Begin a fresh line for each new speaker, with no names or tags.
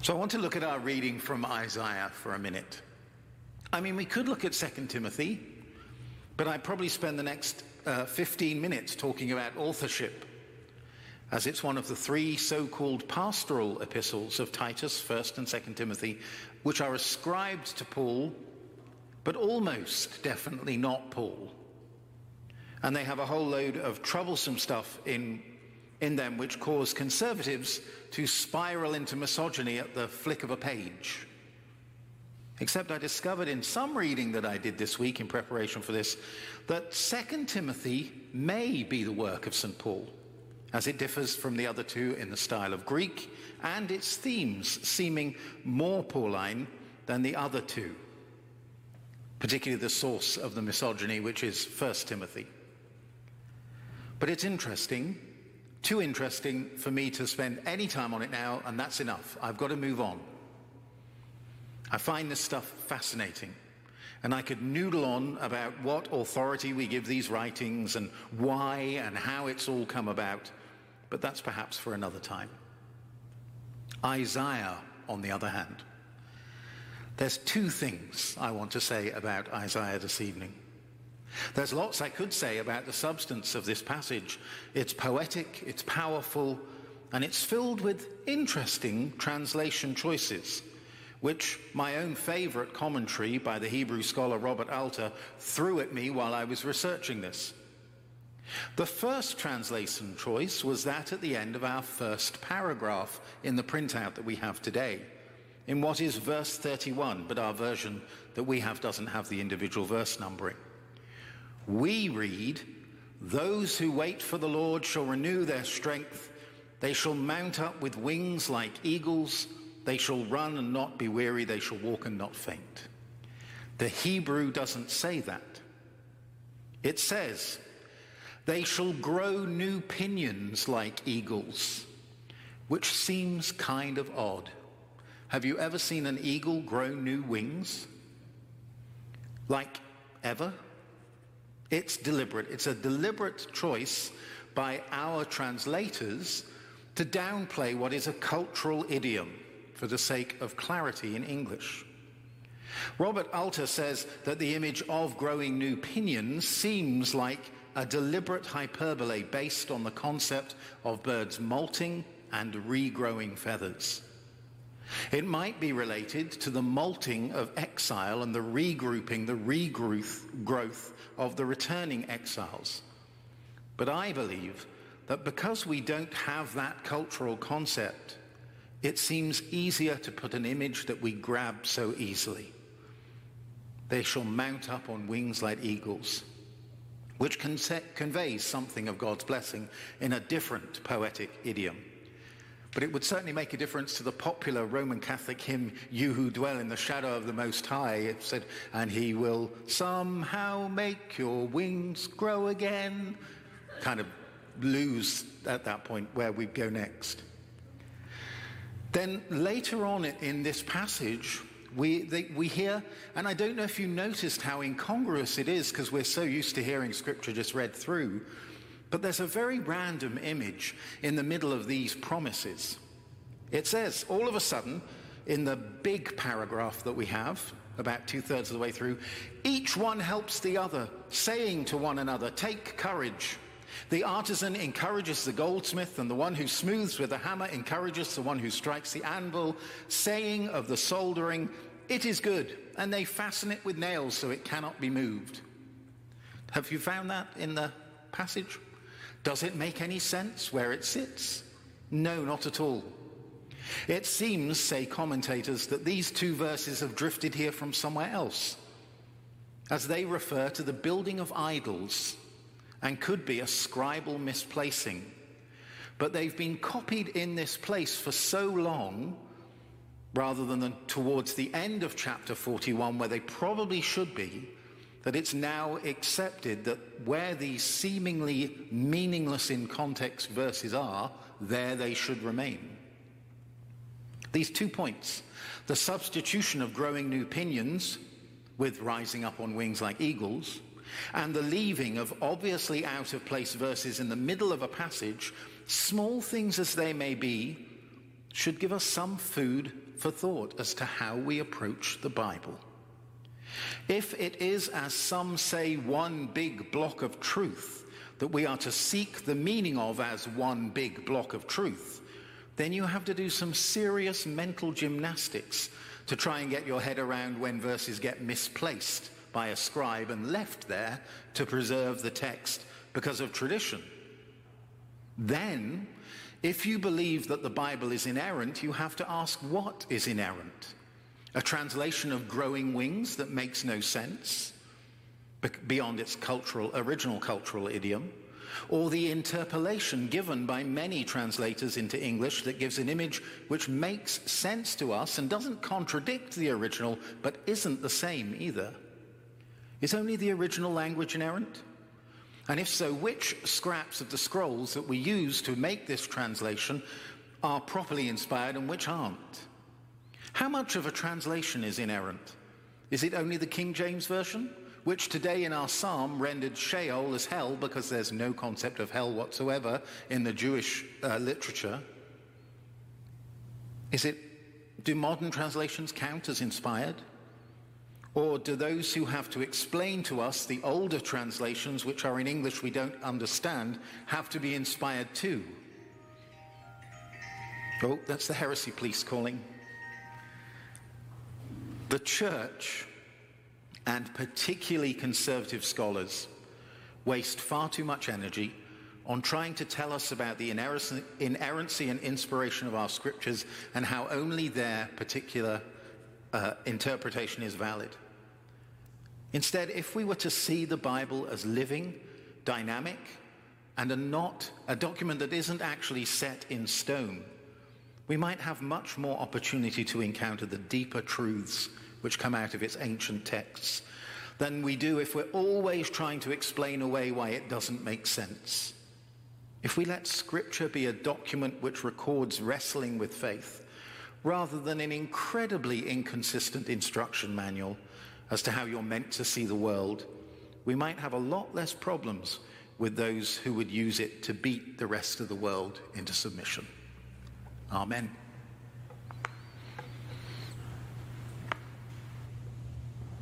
So I want to look at our reading from Isaiah for a minute. I mean, we could look at 2 Timothy, but I'd probably spend the next 15 minutes talking about authorship, as it's one of the three so-called pastoral epistles of Titus, 1st and 2nd Timothy, which are ascribed to Paul, but almost definitely not Paul. And they have a whole load of troublesome stuff in them which cause conservatives to spiral into misogyny at the flick of a page. Except I discovered in some reading that I did this week in preparation for this, that 2 Timothy may be the work of St. Paul, as it differs from the other two in the style of Greek and its themes seeming more Pauline than the other two, particularly the source of the misogyny, which is 1 Timothy. But it's interesting, too interesting for me to spend any time on it now, and that's enough. I've got to move on. I find this stuff fascinating, and I could noodle on about what authority we give these writings and why and how it's all come about, but that's perhaps for another time. Isaiah, on the other hand. There's two things I want to say about Isaiah this evening. There's lots I could say about the substance of this passage. It's poetic, it's powerful, and it's filled with interesting translation choices, which my own favorite commentary by the Hebrew scholar Robert Alter threw at me while I was researching this. The first translation choice was that at the end of our first paragraph in the printout that we have today, in what is verse 31, but our version that we have doesn't have the individual verse numbering. We read, "Those who wait for the Lord shall renew their strength. They shall mount up with wings like eagles. They shall run and not be weary. They shall walk and not faint." The Hebrew doesn't say that. It says, "They shall grow new pinions like eagles," which seems kind of odd. Have you ever seen an eagle grow new wings? Like, ever? It's deliberate. It's a deliberate choice by our translators to downplay what is a cultural idiom for the sake of clarity in English. Robert Alter says that the image of growing new pinions seems like a deliberate hyperbole based on the concept of birds molting and regrowing feathers. It might be related to the molting of exile and the regrouping, the regrowth of the returning exiles. But I believe that because we don't have that cultural concept, it seems easier to put an image that we grab so easily. They shall mount up on wings like eagles, which conveys something of God's blessing in a different poetic idiom. But it would certainly make a difference to the popular Roman Catholic hymn, "You who dwell in the shadow of the Most High." It said, "And he will somehow make your wings grow again." Kind of lose at that point where we go next. Then later on in this passage, we hear, and I don't know if you noticed how incongruous it is because we're so used to hearing scripture just read through, but there's a very random image in the middle of these promises. It says, all of a sudden, in the big paragraph that we have, about 2/3 of the way through, "Each one helps the other, saying to one another, 'Take courage.' The artisan encourages the goldsmith, and the one who smooths with the hammer encourages the one who strikes the anvil, saying of the soldering, 'It is good,' and they fasten it with nails so it cannot be moved." Have you found that in the passage? Does it make any sense where it sits? No, not at all. It seems, say commentators, that these two verses have drifted here from somewhere else, as they refer to the building of idols and could be a scribal misplacing. But they've been copied in this place for so long, rather than towards the end of chapter 41, where they probably should be, that it's now accepted that where these seemingly meaningless in context verses are, there they should remain. These 2 points, the substitution of growing new pinions with rising up on wings like eagles, and the leaving of obviously out of place verses in the middle of a passage, small things as they may be, should give us some food for thought as to how we approach the Bible. If it is, as some say, one big block of truth that we are to seek the meaning of as one big block of truth, then you have to do some serious mental gymnastics to try and get your head around when verses get misplaced by a scribe and left there to preserve the text because of tradition. Then, if you believe that the Bible is inerrant, you have to ask what is inerrant. A translation of growing wings that makes no sense beyond its original cultural idiom, or the interpolation given by many translators into English that gives an image which makes sense to us and doesn't contradict the original, but isn't the same either. Is only the original language inerrant? And if so, which scraps of the scrolls that we use to make this translation are properly inspired and which aren't? How much of a translation is inerrant? Is it only the King James Version, which today in our psalm rendered Sheol as hell because there's no concept of hell whatsoever in the Jewish literature? Do modern translations count as inspired? Or do those who have to explain to us the older translations, which are in English we don't understand, have to be inspired too? Oh, that's the heresy police calling. The church, and particularly conservative scholars, waste far too much energy on trying to tell us about the inerrancy and inspiration of our scriptures and how only their particular interpretation is valid. Instead, if we were to see the Bible as living, dynamic, and a document that isn't actually set in stone, we might have much more opportunity to encounter the deeper truths which come out of its ancient texts than we do if we're always trying to explain away why it doesn't make sense. If we let Scripture be a document which records wrestling with faith, rather than an incredibly inconsistent instruction manual as to how you're meant to see the world, we might have a lot less problems with those who would use it to beat the rest of the world into submission. Amen.